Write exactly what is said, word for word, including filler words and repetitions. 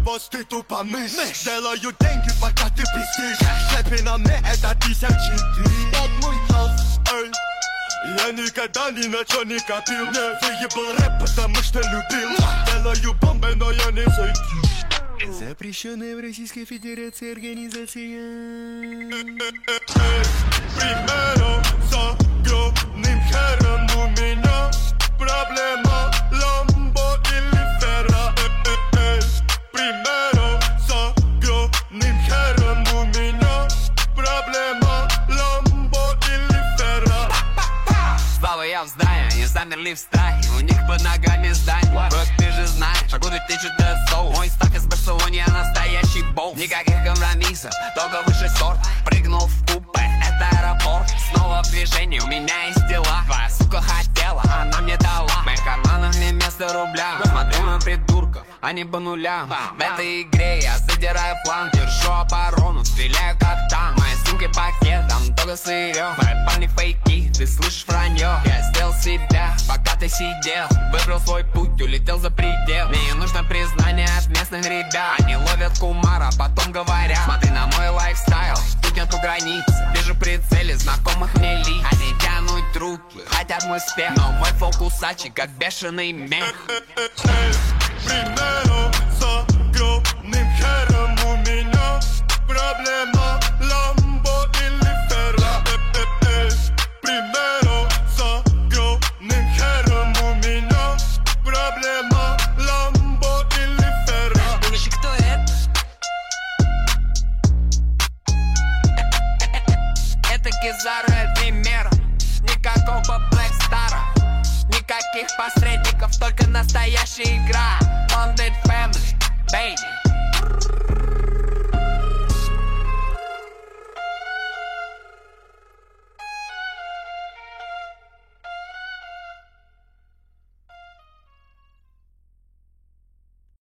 босс, ты тупо мышь. Делаю деньги, пока ты пиздишь. Хэппи на мне это тысячи три. Под мой нос, эй. Я никогда ни на чё не копил. Выебал рэп, потому что любил. Делаю бомбы, но я не зайду. Запрещенная в Российской Федерации организация. Примером с огромным хером у меня проблема ламбо или ферра. Примером с огромным хером у меня проблема ламбо или ферра. Слава, я в здании, они замерли в страхе. У них под ногами здание. Брат, ты же знаешь, шагу две тысячи ДСО. Мой стак из Барселоны, я настоящий боу. Никаких компромиссов, только выше сорт. Прыгнул в купе, это аэропорт. Снова в движении, у меня есть дела. Твоя сука хотела, она мне дала. В моих карманах не место рубля. Смотрю на придурков, они по нулям. В этой игре я задираю план. Держу оборону, стреляю как танк. Мои сумки пакетом, только сырье. Мои парни фейки, ты слышишь вранье. Я сделал себя, пока ты сидел. Выбрал свой путь, улетел за предел. Мне нужно признание от местных ребят. Они ловят кумара, потом говорят: смотри на мой лайфстайл, тут нету границ. Вижу прицели знакомых мне лиц. Они тянут руки, хотят мой успех, но мой фокусачик как бешеный мех. Примером с огромным хером у меня проблема ламбо или ферра. Примером с огромным хером у меня проблема ламбо или ферра. Думаешь, кто это? Это Кизару Эльфимера. Никакого Блэкстара, никаких посредников, только настоящая игра. Bonded Family, baby.